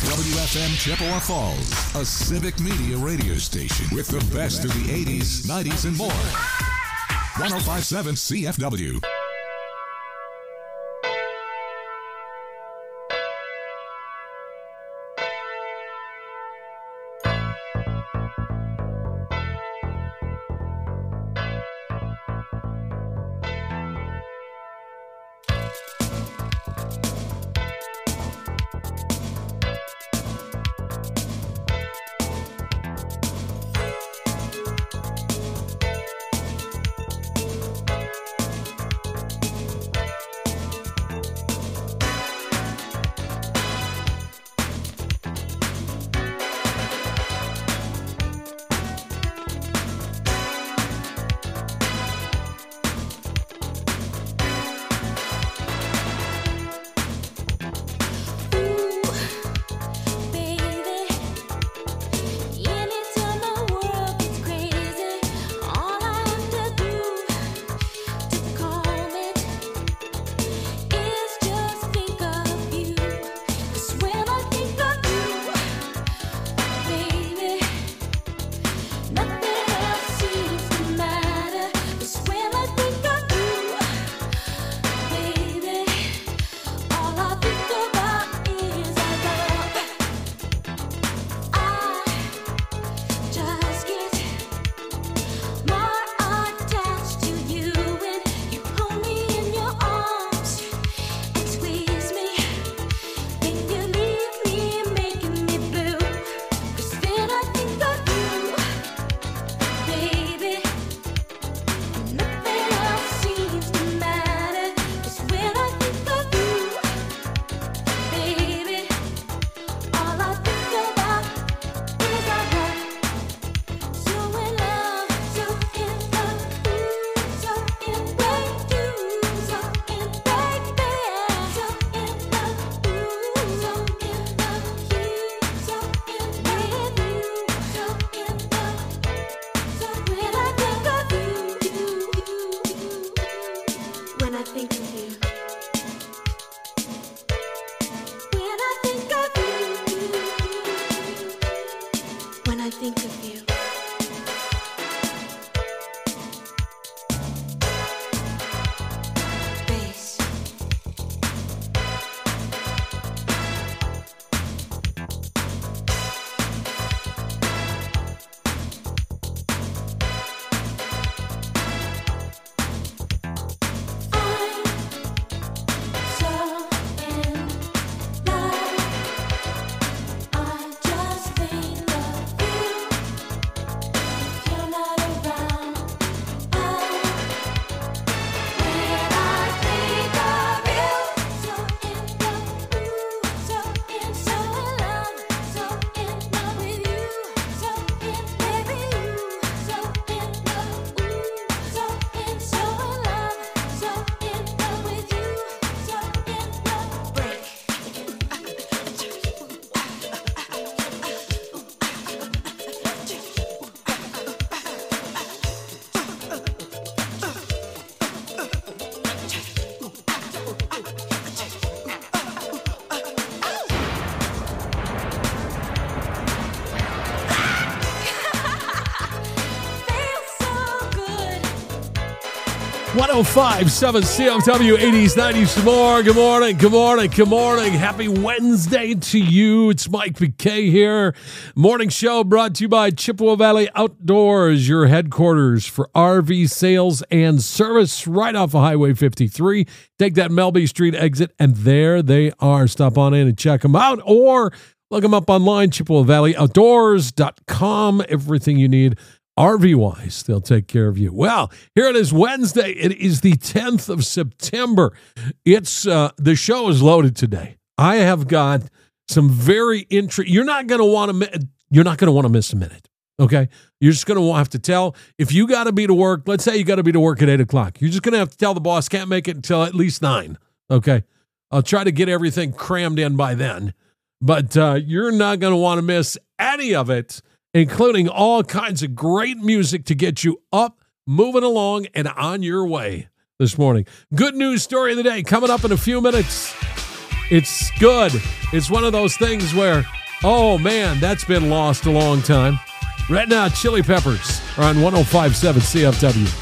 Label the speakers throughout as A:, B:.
A: WFM Chippewa Falls, a civic media radio station with the best of the 80s, 90s, and more. 105.7 CFW.
B: .105.7 CFW 80s, 90s, more. Good morning, good morning, good morning. Happy Wednesday to you. It's Mike McKay here. Morning show brought to you by Chippewa Valley Outdoors, your headquarters for RV sales and service right off of Highway 53. Take that Melby Street exit, and there they are. Stop on in and check them out, or look them up online, ChippewaValleyOutdoors.com. Everything you need RV-wise, they'll take care of you. Well, here it is Wednesday. It is the 10th of September. It's the show is loaded today. I have got some very interesting. You're not going to want to miss a minute. Okay, you're just going to have to tell if you got to be to work. Let's say you got to be to work at 8:00. You're just going to have to tell the boss can't make it until at least 9. Okay, I'll try to get everything crammed in by then, but you're not going to want to miss any of it, including all kinds of great music to get you up, moving along, and on your way this morning. Good news story of the day coming up in a few minutes. It's good. It's one of those things where Oh, man, that's been lost a long time. Right now, Chili Peppers are on 105.7 CFW.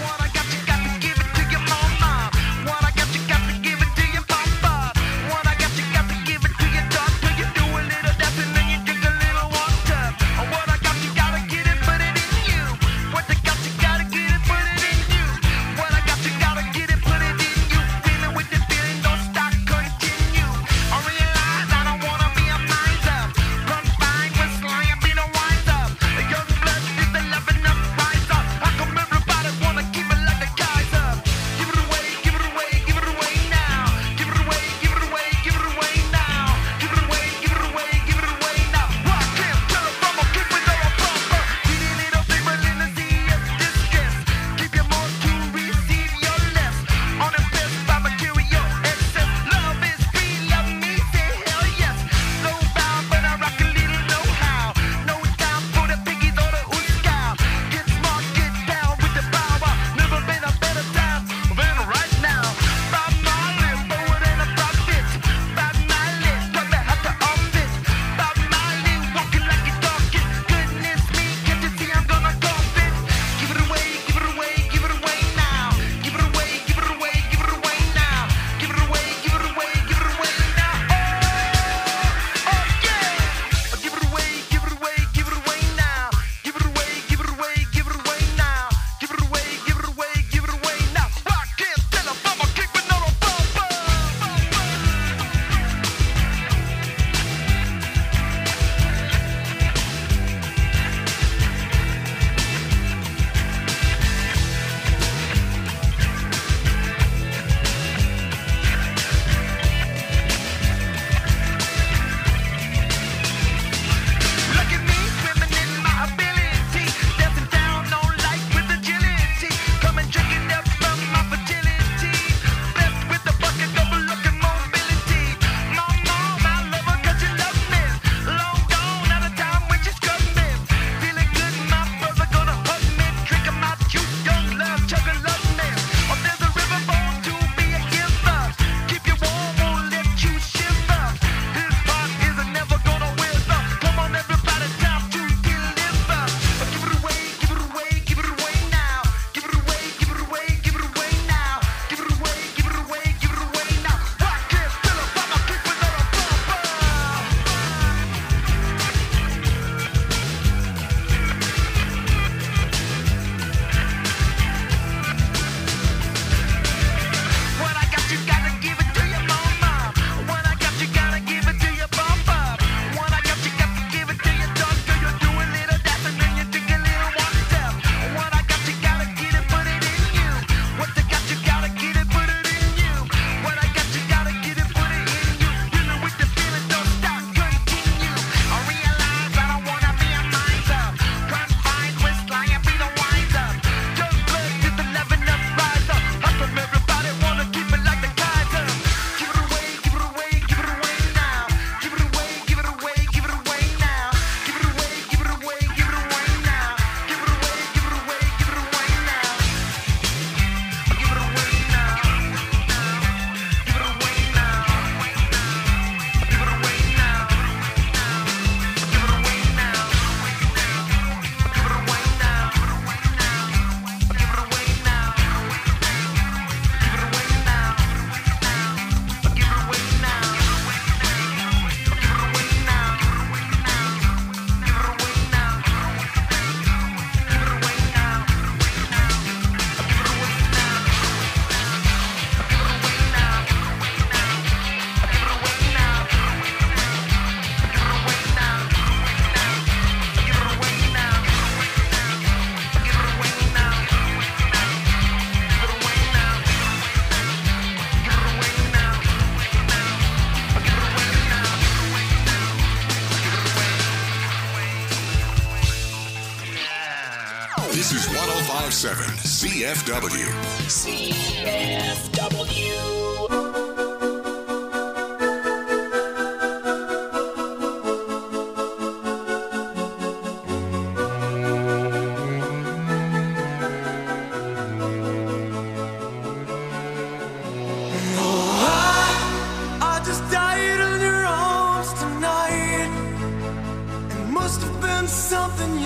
A: This is 105.7 CFW.
C: CFW.
D: I just died in your arms tonight.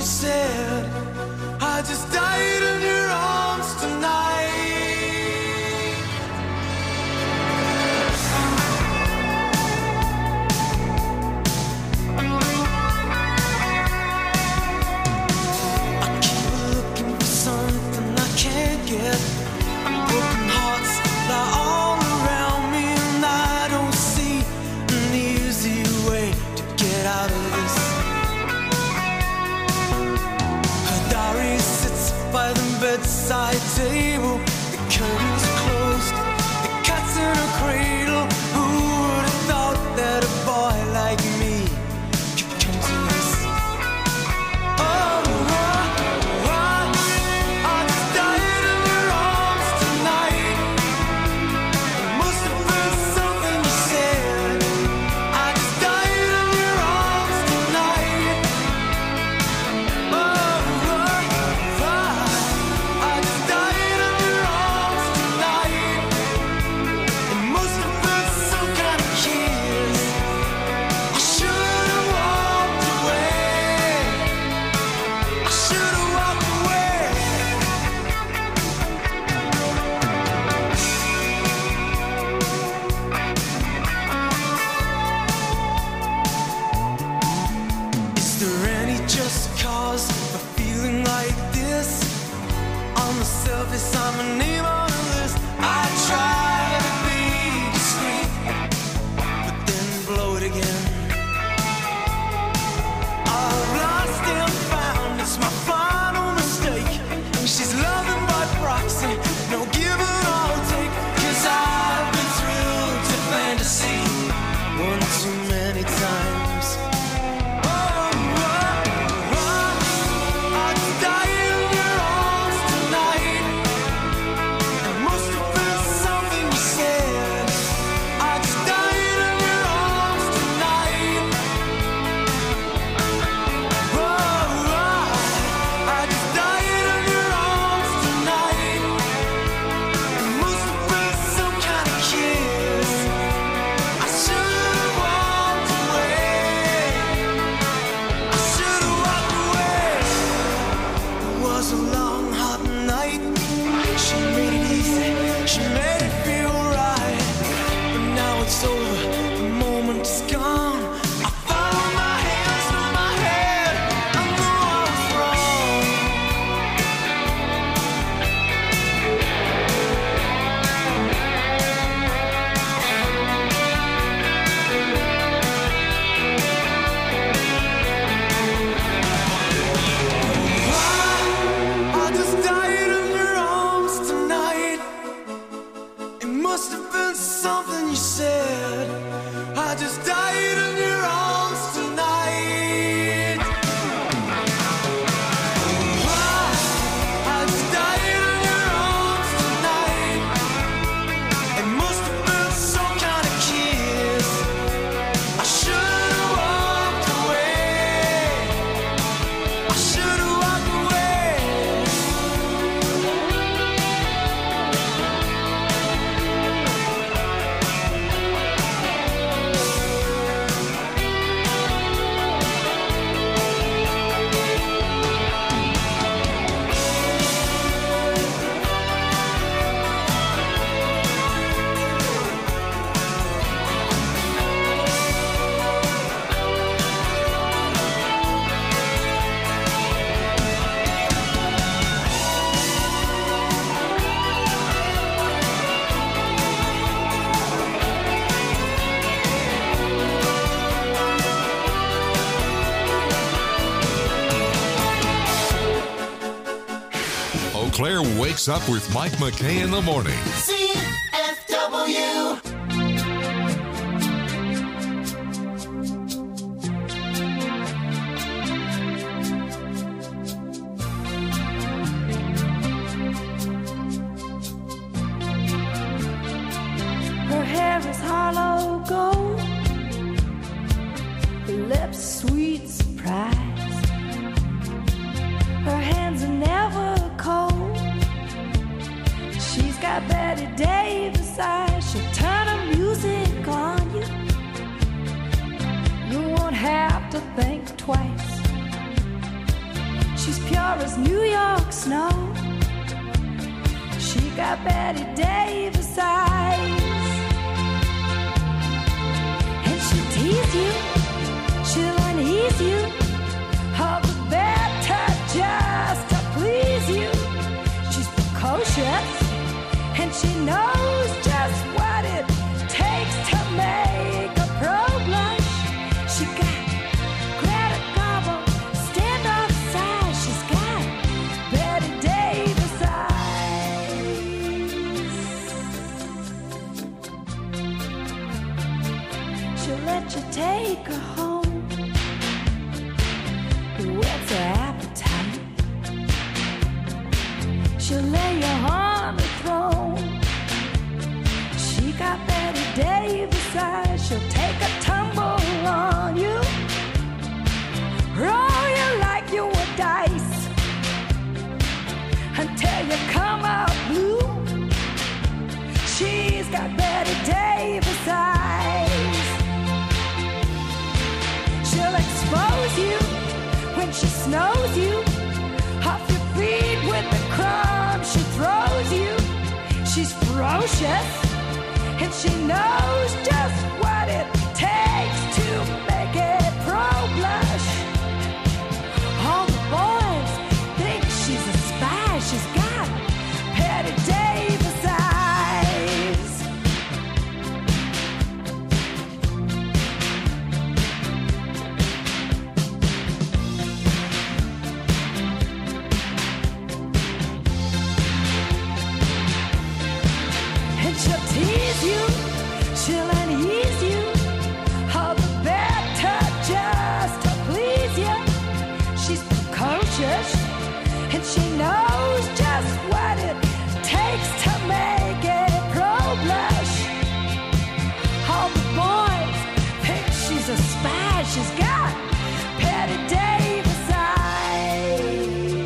C: you said. I just died in your arms tonight. I keep looking for something I can't get. Broken hearts lie all around me, and I don't see an easy way to get out of this. Her diary sits by the bedside table. The curtains are closed, the cat's in a cradle. Who would have thought that a boy like me could come to this? I'm a name on the list. I try to be discreet, but then blow it again. I've lost and found, it's my final mistake. She's loving by proxy, no give and I'll take. 'Cause I've been thrilled to fantasy one too many times.
A: Claire wakes up with Mike McKay in the morning.
C: CFW.
D: Her hair is hollow gold, her lips sweet surprise. Her hands are never cold. She's got Betty Davis eyes. She'll turn her music on you. You won't have to think twice. She's pure as New York snow. She got Betty Davis eyes. And she'll tease you, she'll unease you, all the better just to please you. She's precocious, and she knows just what it takes to make a pro blush. She got Greta Garbo, standoff size. She's got Betty Davis eyes. She'll let you take her home. What's her appetite? She'll lay you on the throne. She got Betty Davis eyes. She'll take a tumble on you, roll you like you were dice, until you come out blue. She's got Betty Davis eyes. She'll expose you when she snows you, off your feet with the crumbs she throws you. She's ferocious, and she knows just what it takes to make a pro blush. All the boys think she's a spy. She's got Betty Davis eyes. And she'll tease you, she'll unease you, all the better just to please you. She's precocious, and she knows just what it takes to make a pro blush. All the boys think she's a spy. She's got Betty Davis eyes.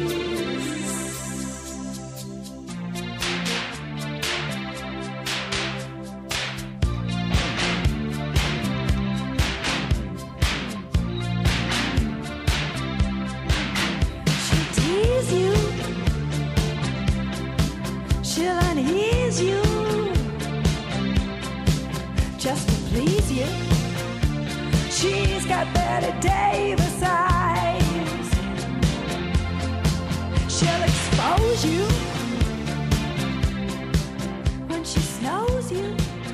D: She'll tease you, she'll unease you, just to please you. She's got Betty Davis eyes. She'll expose you when she snows you.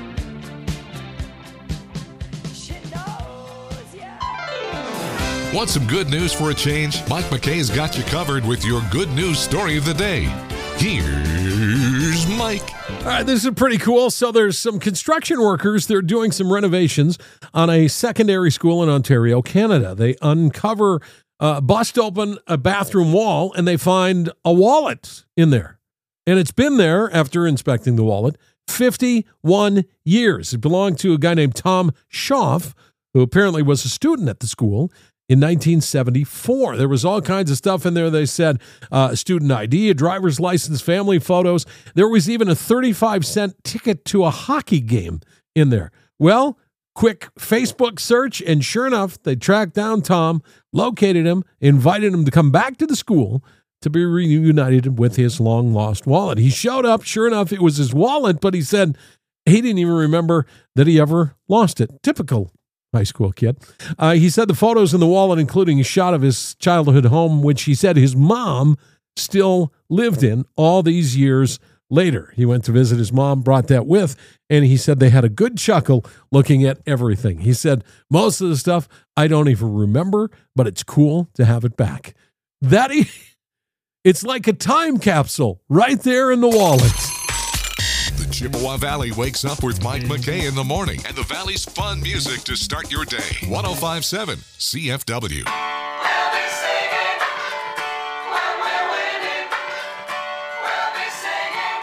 D: She knows you.
A: Want some good news for a change? Mike McKay's got you covered with your good news story of the day. Here's Mike.
B: All right, this is pretty cool. So there's some construction workers. They're doing some renovations on a secondary school in Ontario, Canada. They uncover, bust open a bathroom wall, and they find a wallet in there. And it's been there, after inspecting the wallet, 51 years. It belonged to a guy named Tom Schaff, who apparently was a student at the school in 1974. There was all kinds of stuff in there. They said student ID, a driver's license, family photos. There was even a 35-cent ticket to a hockey game in there. Well, quick Facebook search, and sure enough, they tracked down Tom, located him, invited him to come back to the school to be reunited with his long-lost wallet. He showed up. Sure enough, it was his wallet, but he said he didn't even remember that he ever lost it. Typical high school kid. He said the photos in the wallet, including a shot of his childhood home, which he said his mom still lived in all these years later. He went to visit his mom, brought that with, and he said they had a good chuckle looking at everything. He said, most of the stuff I don't even remember, but it's cool to have it back. It's like a time capsule right there in the wallet.
A: The Chippewa Valley wakes up with Mike McKay in the morning and the Valley's fun music to start your day. 105.7 CFW.
C: We'll be singing when we're winning. We'll be singing.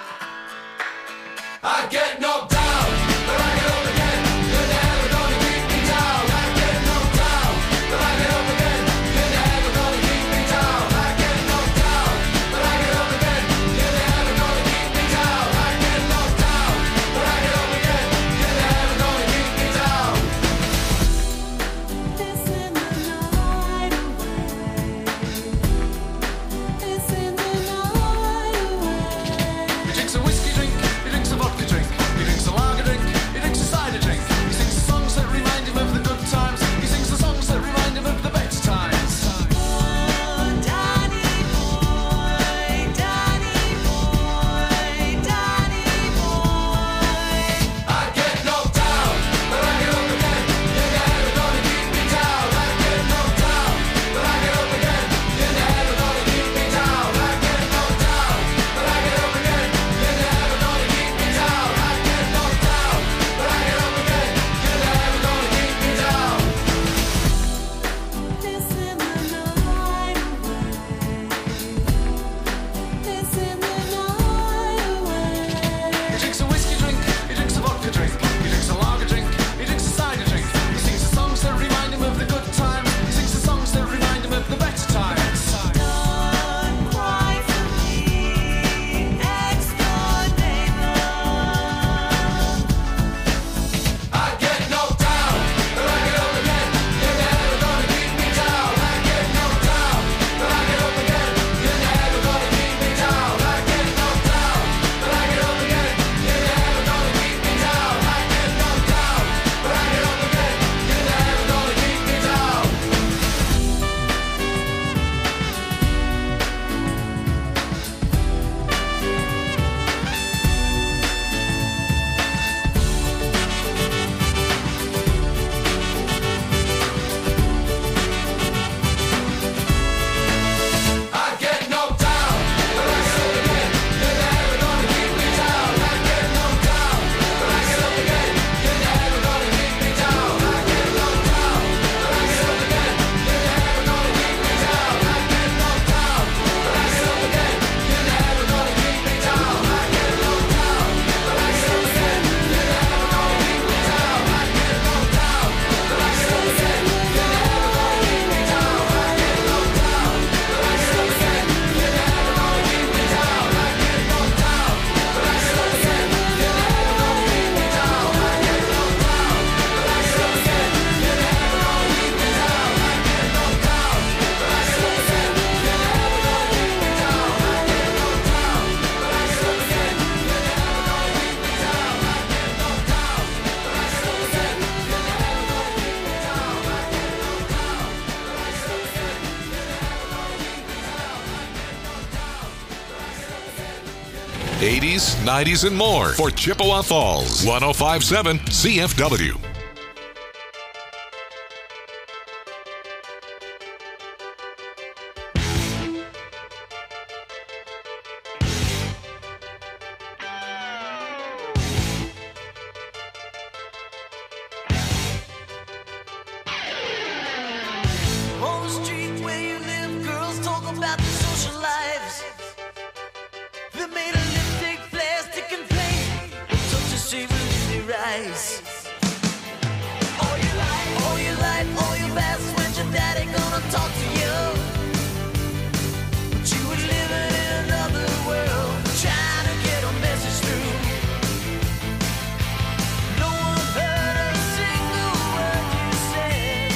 C: I get knocked down, but I get up again. You're never gonna keep me down. I get knocked down, but I get up again. You're never gonna keep me down. I get knocked down, but I get up again. You're never gonna keep me down. I get knocked down, but I get up again. You're never gonna keep me down. This in the night away.
A: 80s, 90s, and more for Chippewa Falls. 105.7 CFW.
C: On the street where you live, girls talk about their social lives. They made a lipstick, plastic, and paint. Such a shame in their eyes. All your life, all your best friends, your daddy gonna talk to you. But you were living in another world, trying to get a message through. No one heard a single word you said.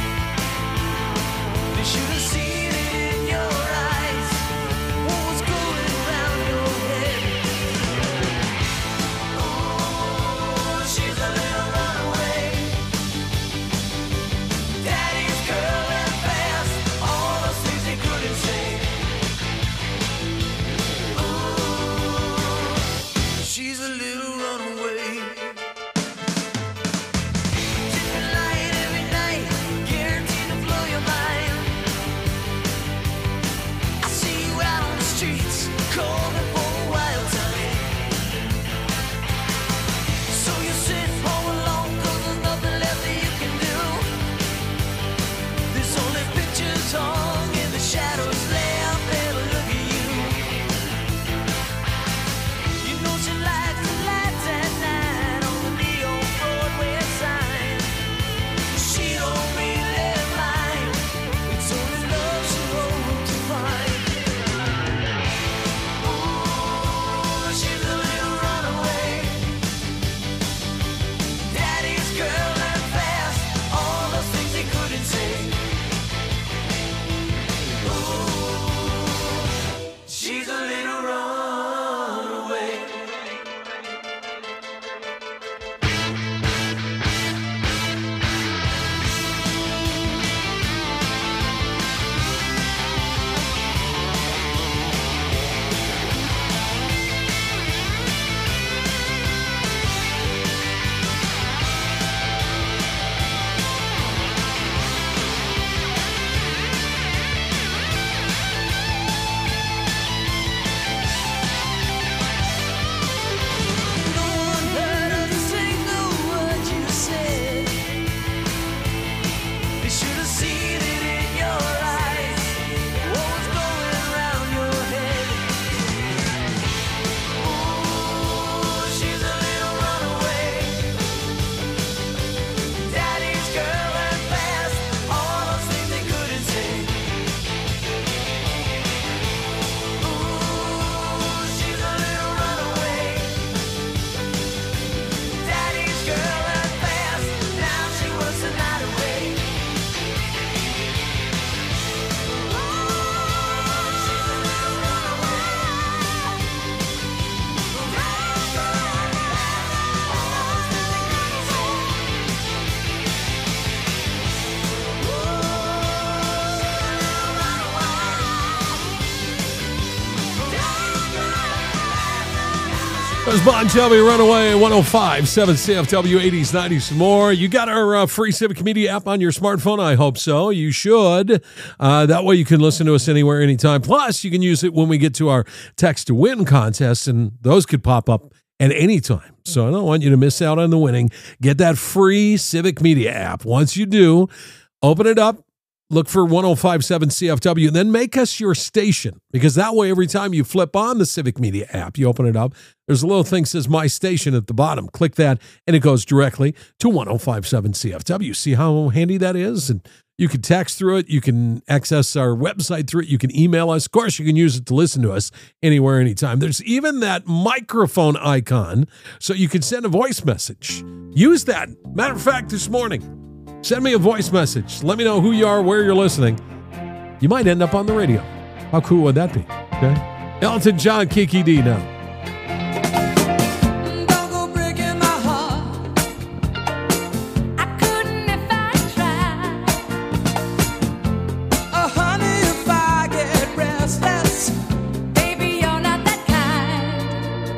C: They should have seen it in your eyes. What was going around your head? Oh, she's a little runaway. Daddy's girl and fast. All those things they couldn't say. Oh, she's a little runaway. Different light every night, guaranteed to blow your mind. I see you out on the streets, calling for a wild time. So you sit home alone, 'cause there's nothing left that you can do. There's only pictures hung in the shadows left there to look at you. You know she likes the lights at night on the neon Broadway sign. She don't really mind. It's only love she hopes to find. Ooh, she's a little runaway. Daddy's girl and fast. All those things they couldn't say. Ooh, she's a little runaway. No one heard a single word you said. They should have seen it in your eyes. What was going around your head? Ooh, she's a little runaway. Daddy's girl and fast. All those things they couldn't say. Ooh, she's a little runaway. Daddy's girl and fast. Now she works the night away. She's a little runaway. Daddy's girl and fast. All those things they couldn't say.
B: There's Bon Jovi, Runaway, 105.7 CFW, 80s, 90s, and more. You got our free Civic Media app on your smartphone? I hope so. You should. That way you can listen to us anywhere, anytime. Plus, you can use it when we get to our Text to Win contest, and those could pop up at any time. So I don't want you to miss out on the winning. Get that free Civic Media app. Once you do, open it up. Look for 105.7 CFW and then make us your station, because that way every time you flip on the Civic Media app, you open it up, there's a little thing that says My Station at the bottom. Click that and it goes directly to 105.7 CFW. See how handy that is? And you can text through it. You can access our website through it. You can email us. Of course, you can use it to listen to us anywhere, anytime. There's even that microphone icon so you can send a voice message. Use that. Matter of fact, this morning, send me a voice message. Let me know who you are, where you're listening. You might end up on the radio. How cool would that be? Okay. Elton John, Kiki D now.
C: Don't go breaking my heart.
D: I couldn't if I tried.
C: Oh, honey, if I get restless.
D: Baby, you're not that kind.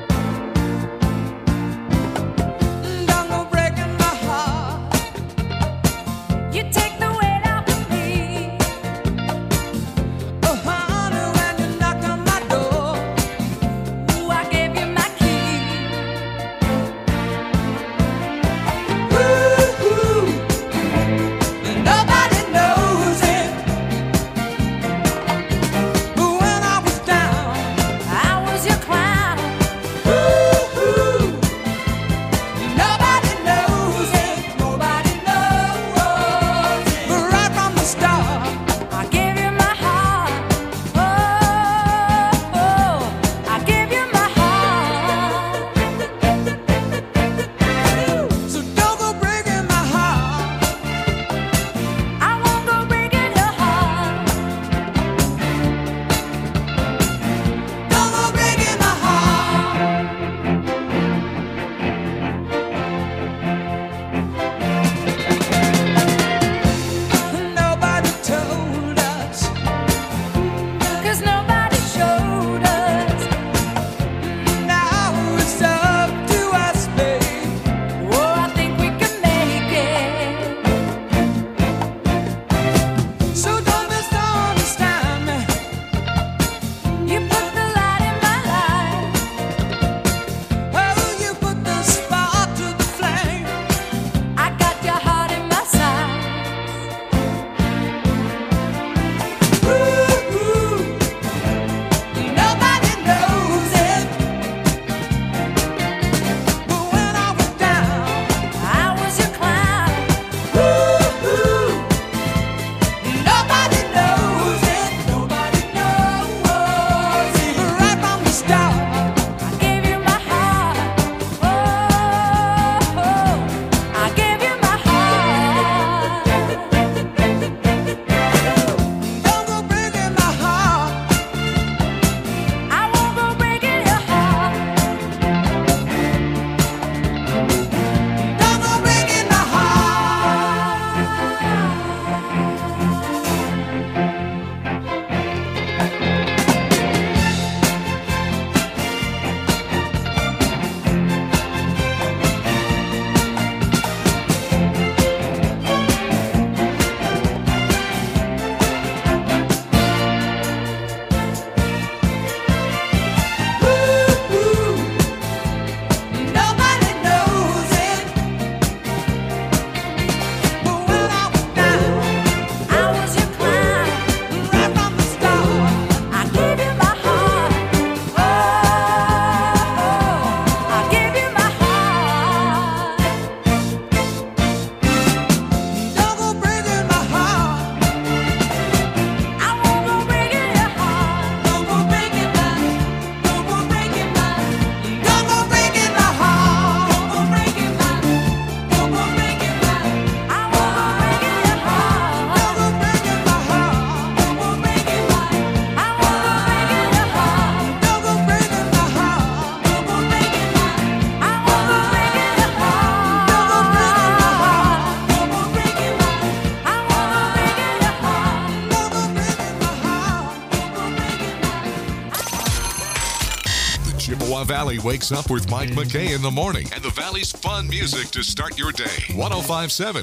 A: Valley wakes up with Mike McKay in the morning and the Valley's fun music to start your day. 105.7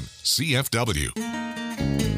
A: CFW.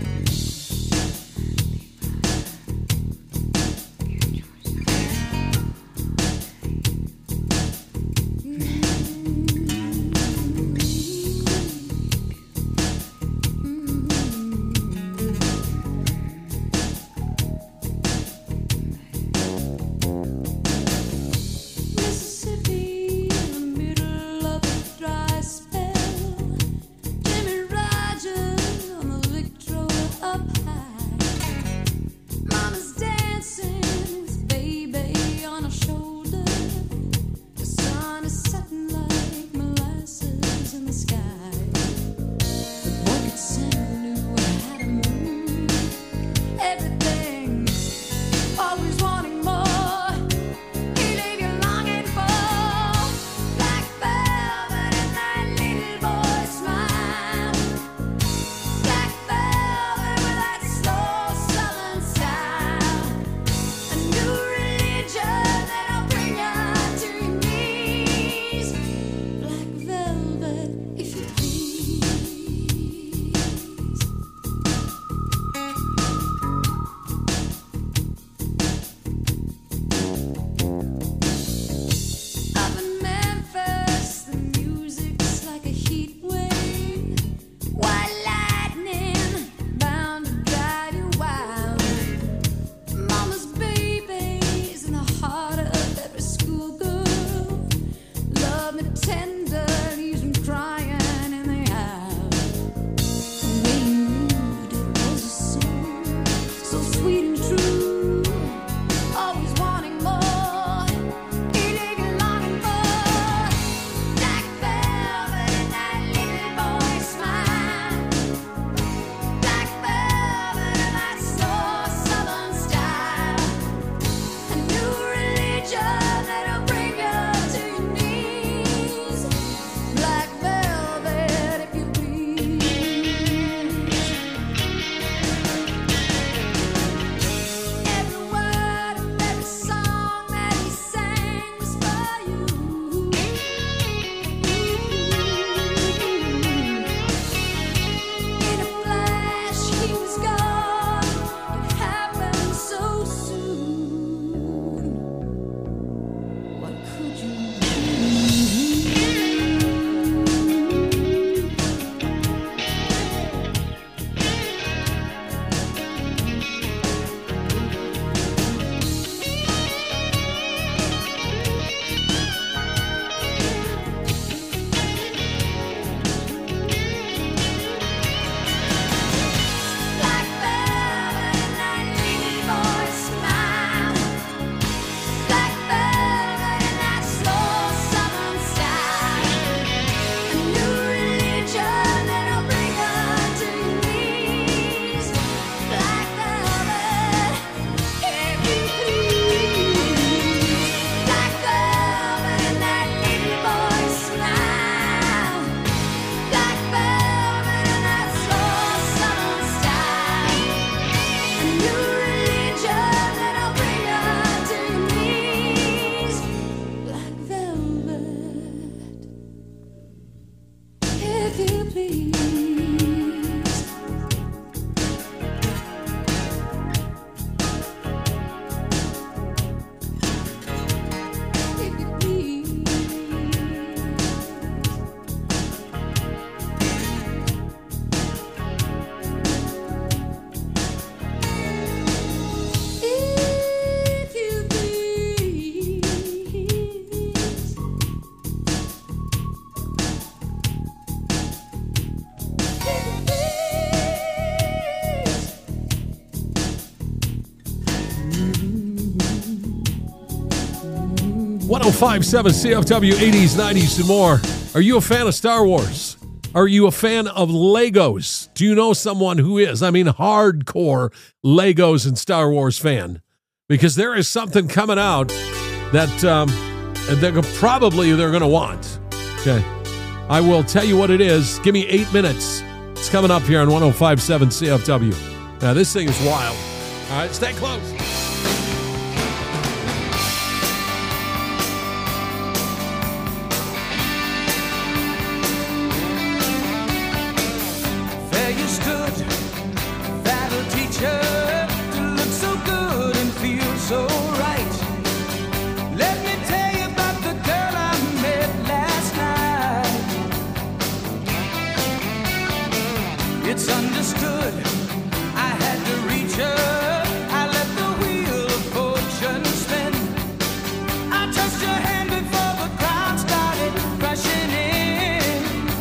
D: Mississippi, in the middle of a dry spell. Jimmy Rogers on the Victrola up high. Mama's dancing with baby on her shoulder. The sun is setting like molasses in the sky. The boy could sing knew how to move. Everything, always wanting more. He leave you longing for black velvet and that little boy smile. Black velvet with that slow southern style. A new religion that'll bring you to your knees. Black velvet, if you please. Up in Memphis, the music's like a heat wave. White lightning, bound to drive you wild. Mama's baby's in the heart of every schoolgirl. Love me tender, leaves me crying in the aisle. The way you moved, it was a song, so sweet and true. Always wanting more. He leave you longing for black velvet and that little boy smile. Black velvet and that slow southern style. A new religion that'll bring you to your knees. Black velvet, if you please. Every word of every song that he sang was for you. In a flash, he was gone. It happened so soon. What could you do?
B: 105.7 CFW 80s, 90s, and more. Are you a fan of Star Wars? Are you a fan of Legos? Do you know someone who is? I mean, hardcore Legos and Star Wars fan. Because there is something coming out that they're going to want. Okay. I will tell you what it is. Give me 8 minutes. It's coming up here on 105.7 CFW. Now, this thing is wild. All right, stay close.
C: It's understood. I had to reach her. I let the wheel of fortune spin. I touched her hand before the crowd started rushing in.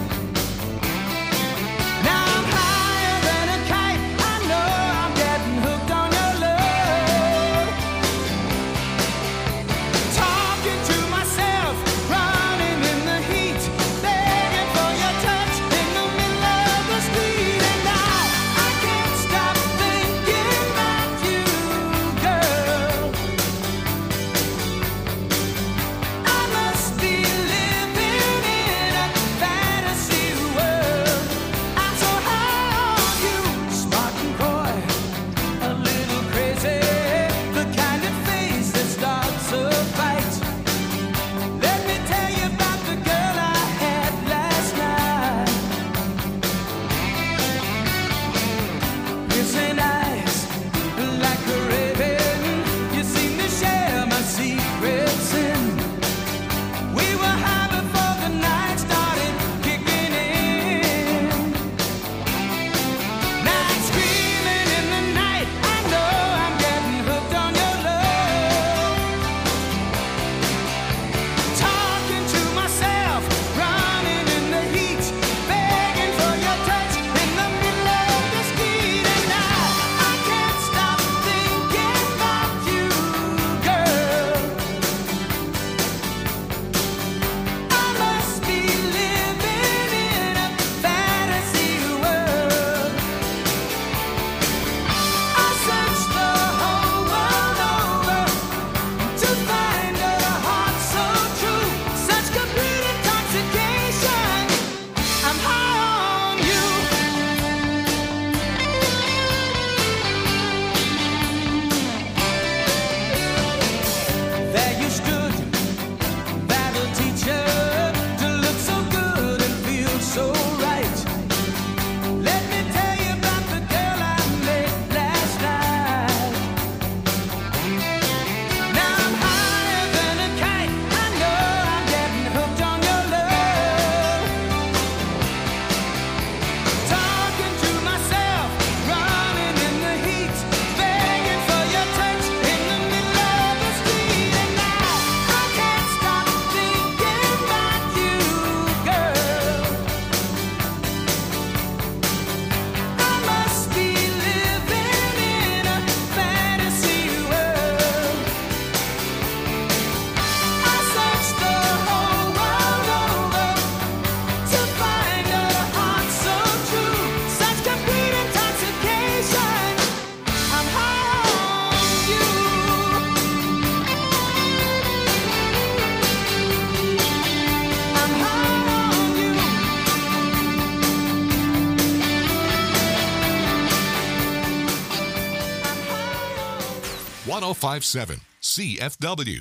C: Now I'm higher than a kite. I know I'm getting hooked on your love. Talking to myself, running in the heat, begging for your touch in the middle of the street. And I can't stop thinking about you, girl. I must be living in a fantasy world. I'm so high on you, smart and coy, a little crazy, the kind of face that starts a fight. Let me tell you about the girl I had last night. Piercing eyes like a raven, you seem to share my secrets in. We were high before the night started kicking in. Now I'm screaming in the night. I know I'm getting hooked on your love. Talking to myself, running in the heat, begging for your touch in the middle of the street. And I can't stop thinking about you, girl. I must be living in a fantasy world. I searched the whole world over to find a heart so true, such complete intoxication. I'm high on you. There you stood, battle teacher, to look so good and feel so right. Let me tell you about the girl I met last night. Now I'm higher than a kite. I know I'm getting hooked on your love. Talking to myself, running in the heat, begging for your touch in the middle of the street. And now I can't stop thinking about you, girl. I must be living in a fantasy world. I searched the whole world over to find a heart so true, such complete intoxication. I'm high on you. I'm high on you.
A: 1057 CFW.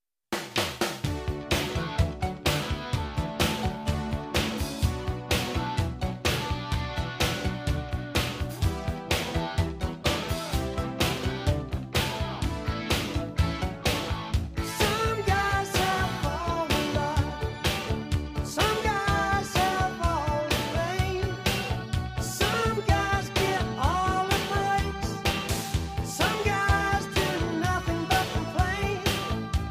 C: Some guys have fallen in love. Some guys have all the fame. Some guys get all the breaks. Some guys do nothing but complain.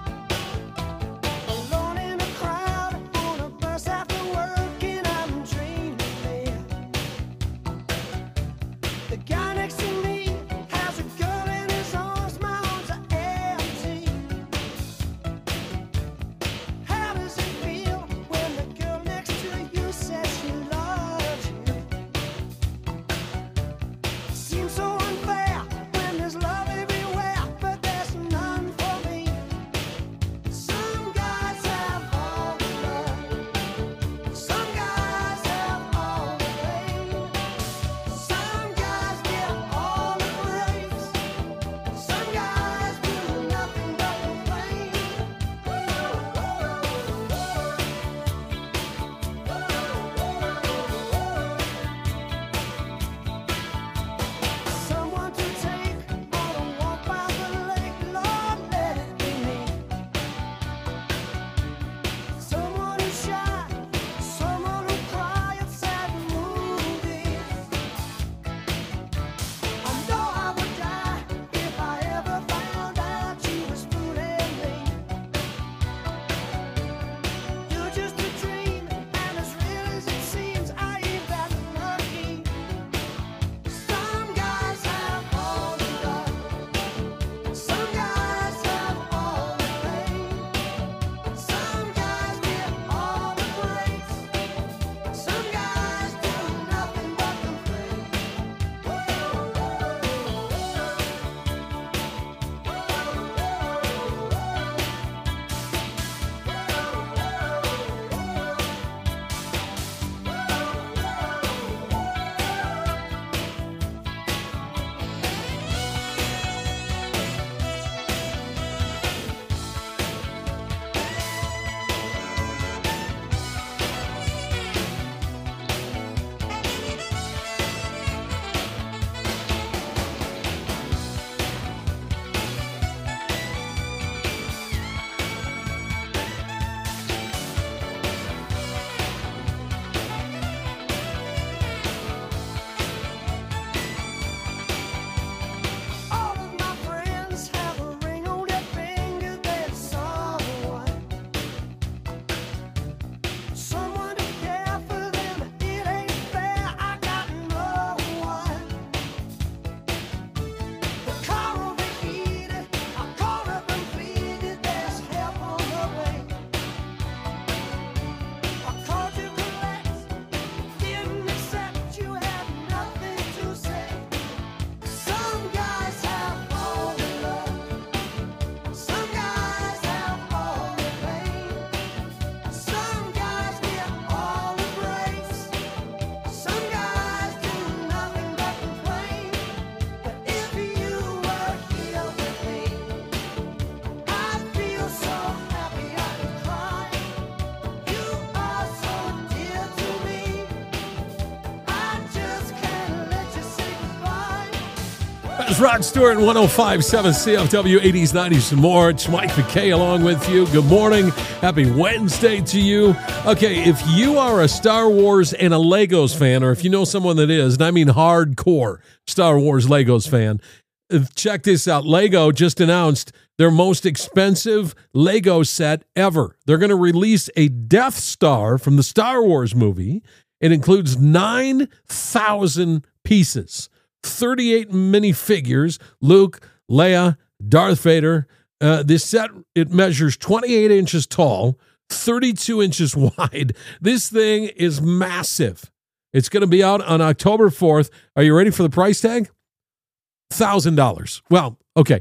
B: It's Rod Stewart, 105.7 CFW, 80s, 90s, and more. It's Mike McKay along with you. Good morning. Happy Wednesday to you. Okay, if you are a Star Wars and a Legos fan, or if you know someone that is, and I mean hardcore Star Wars Legos fan, check this out. Lego just announced their most expensive Lego set ever. They're going to release a Death Star from the Star Wars movie. It includes 9,000 pieces, 38 minifigures, Luke, Leia, Darth Vader. This set, it measures 28 inches tall, 32 inches wide. This thing is massive. It's going to be out on October 4th. Are you ready for the price tag? $1,000. Well, okay,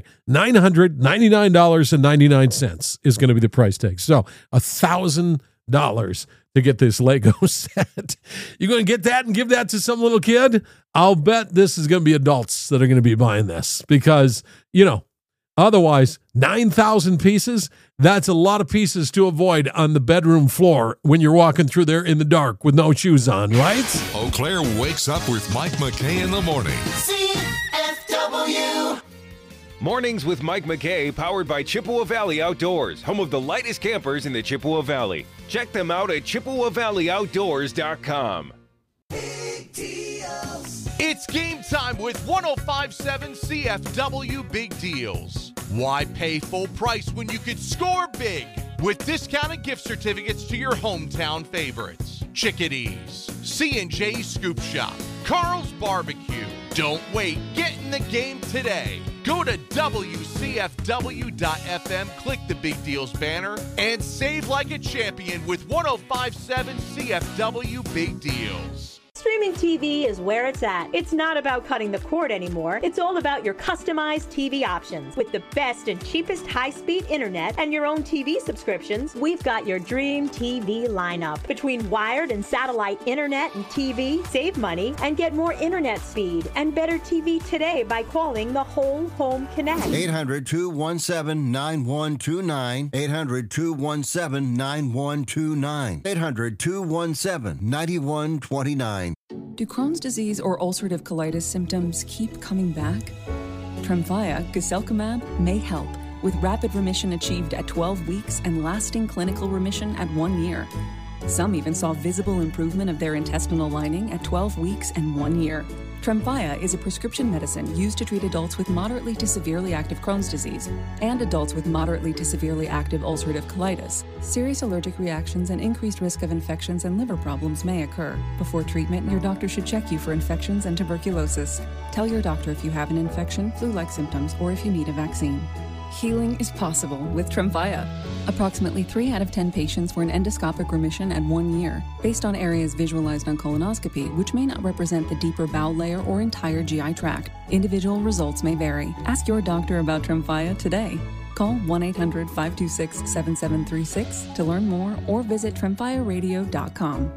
B: $999.99 is going to be the price tag. So $1,000 to get this Lego set. You're going to get that and give that to some little kid? I'll bet this is going to be adults that are going to be buying this because, otherwise, 9,000 pieces, that's a lot of pieces to avoid on the bedroom floor when you're walking through there in the dark with no shoes on, right?
A: Eau Claire wakes up with Mike McKay in the morning.
C: CFW.
E: Mornings with Mike McKay, powered by Chippewa Valley Outdoors, home of the lightest campers in the Chippewa Valley. Check them out at ChippewaValleyOutdoors.com.
F: It's game time with 105.7 CFW Big Deals. Why pay full price when you could score big with discounted gift certificates to your hometown favorites? Chickadees, C&J Scoop Shop, Carl's Barbecue. Don't wait, get in the game today. Go to WCFW.FM, click the Big Deals banner, and save like a champion with 105.7 CFW Big Deals.
G: Streaming TV is where it's at. It's not about cutting the cord anymore. It's all about your customized TV options. With the best and cheapest high-speed internet and your own TV subscriptions, we've got your dream TV lineup. Between wired and satellite internet and TV, save money and get more internet speed and better TV today by calling the Whole Home Connect.
H: 800-217-9129. 800-217-9129. 800-217-9129.
I: Do Crohn's disease or ulcerative colitis symptoms keep coming back? Tremfya, guselkumab, may help, with rapid remission achieved at 12 weeks and lasting clinical remission at 1 year. Some even saw visible improvement of their intestinal lining at 12 weeks and 1 year. Tremfya is a prescription medicine used to treat adults with moderately to severely active Crohn's disease and adults with moderately to severely active ulcerative colitis. Serious allergic reactions and increased risk of infections and liver problems may occur. Before treatment, your doctor should check you for infections and tuberculosis. Tell your doctor if you have an infection, flu-like symptoms, or if you need a vaccine. Healing is possible with Tremfya. Approximately 3 out of 10 patients were in endoscopic remission at 1 year, based on areas visualized on colonoscopy, which may not represent the deeper bowel layer or entire GI tract. Individual results may vary. Ask your doctor about Tremfya today. Call 1-800-526-7736 to learn more or visit tremfyaradio.com.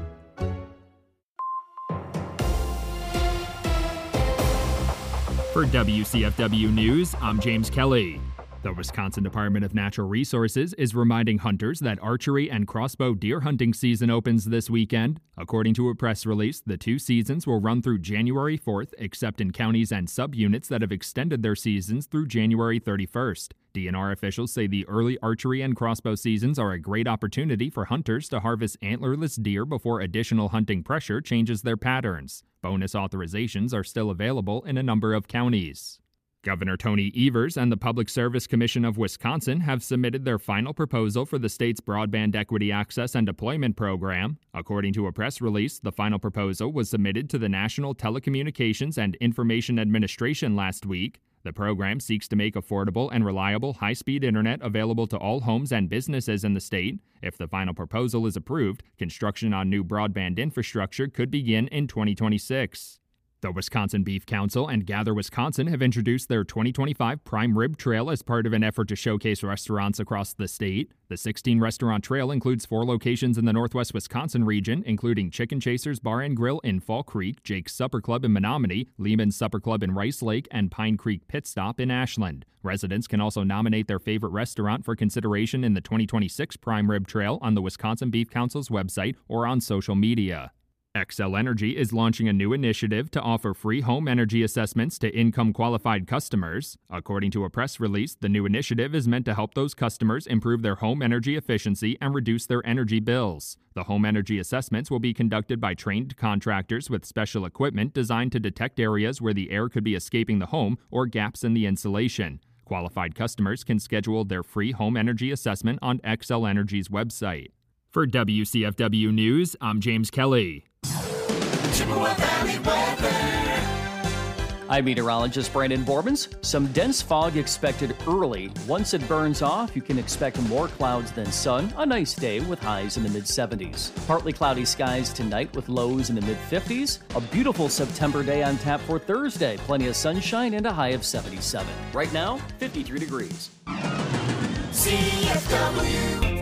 J: For WCFW News, I'm James Kelly. The Wisconsin Department of Natural Resources is reminding hunters that archery and crossbow deer hunting season opens this weekend. According to a press release, the 2 seasons will run through January 4th, except in counties and subunits that have extended their seasons through January 31st. DNR officials say the early archery and crossbow seasons are a great opportunity for hunters to harvest antlerless deer before additional hunting pressure changes their patterns. Bonus authorizations are still available in a number of counties. Governor Tony Evers and the Public Service Commission of Wisconsin have submitted their final proposal for the state's Broadband Equity Access and Deployment Program. According to a press release, the final proposal was submitted to the National Telecommunications and Information Administration last week. The program seeks to make affordable and reliable high-speed internet available to all homes and businesses in the state. If the final proposal is approved, construction on new broadband infrastructure could begin in 2026. The Wisconsin Beef Council and Gather Wisconsin have introduced their 2025 Prime Rib Trail as part of an effort to showcase restaurants across the state. The 16-restaurant trail includes 4 locations in the northwest Wisconsin region, including Chicken Chasers Bar and Grill in Fall Creek, Jake's Supper Club in Menominee, Lehman's Supper Club in Rice Lake, and Pine Creek Pit Stop in Ashland. Residents can also nominate their favorite restaurant for consideration in the 2026 Prime Rib Trail on the Wisconsin Beef Council's website or on social media. Xcel Energy is launching a new initiative to offer free home energy assessments to income-qualified customers. According to a press release, the new initiative is meant to help those customers improve their home energy efficiency and reduce their energy bills. The home energy assessments will be conducted by trained contractors with special equipment designed to detect areas where the air could be escaping the home or gaps in the insulation. Qualified customers can schedule their free home energy assessment on Xcel Energy's website. For WCFW News, I'm James Kelly.
C: Chippewa Valley weather.
K: I'm meteorologist Brandon Bormans. Some dense fog expected early. Once it burns off, you can expect more clouds than sun. A nice day with highs in the mid-70s. Partly cloudy skies tonight with lows in the mid-50s. A beautiful September day on tap for Thursday. Plenty of sunshine and a high of 77. Right now, 53 degrees.
C: CFW.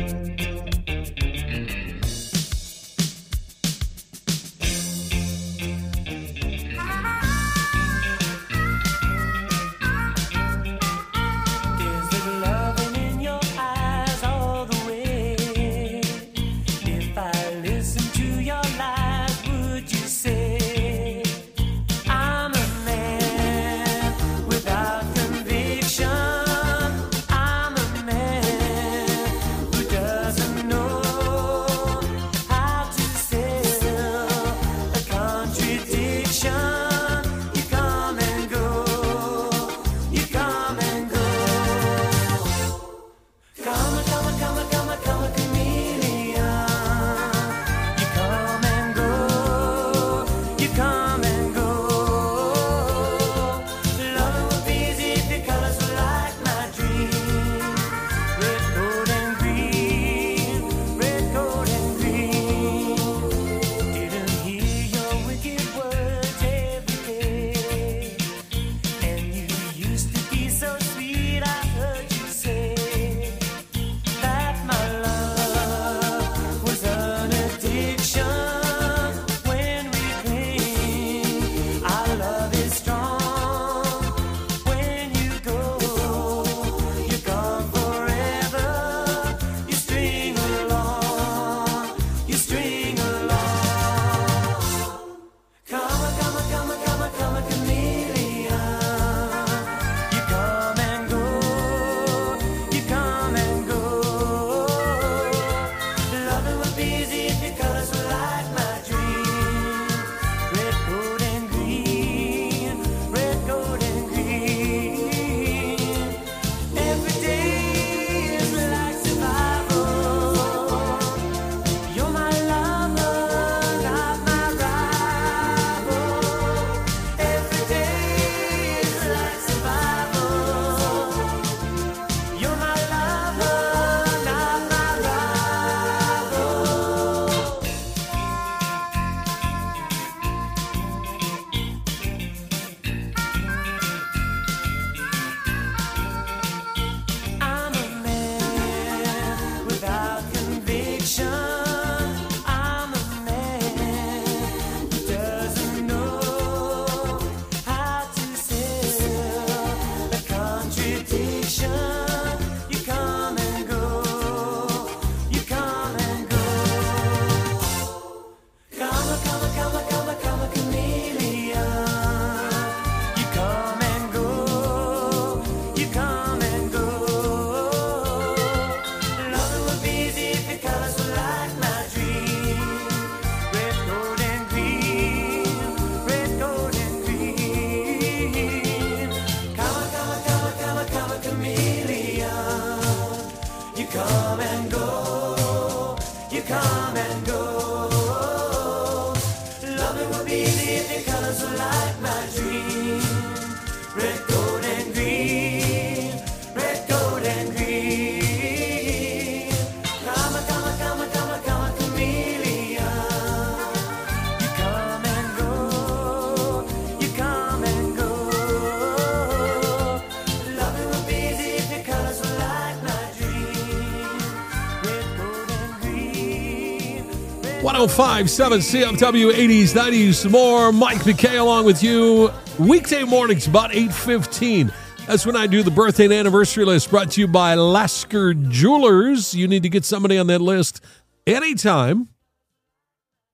B: .057 CFW 80s, 90s, more. Mike McKay along with you. Weekday mornings about 8:15. That's when I do the birthday and anniversary list, brought to you by Lasker Jewelers. You need to get somebody on that list anytime.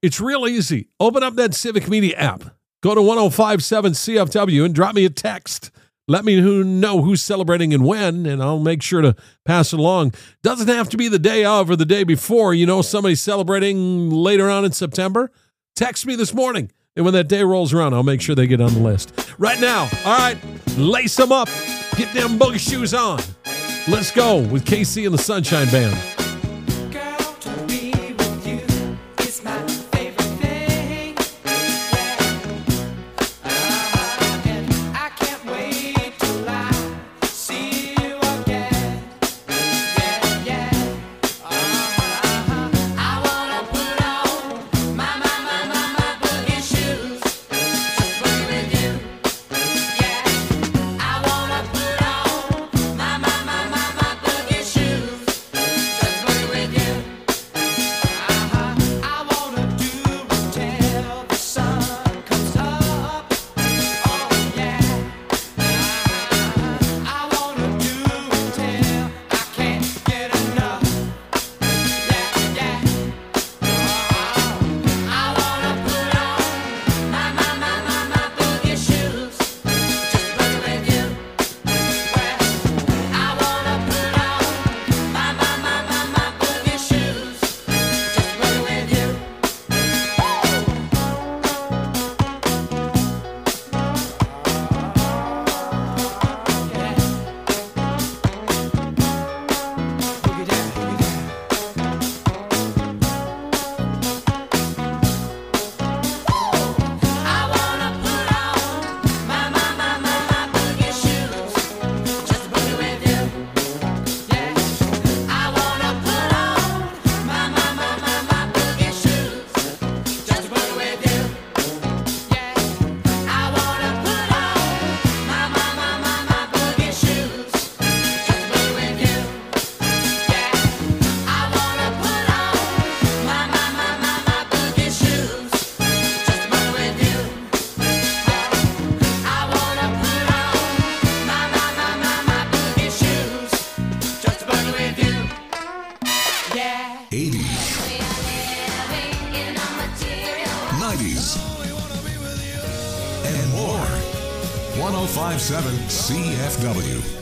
B: It's real easy. Open up that Civic Media app. Go to 1057 CFW and drop me a text. Let me know who's celebrating and when, and I'll make sure to pass it along. Doesn't have to be the day of or the day before. You know somebody's celebrating later on in September? Text me this morning, and when that day rolls around, I'll make sure they get on the list. Right now, all right, lace them up. Get them boogie shoes on. Let's go with KC and the Sunshine Band.
A: And more. 1057 CFW.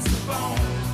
C: the bone.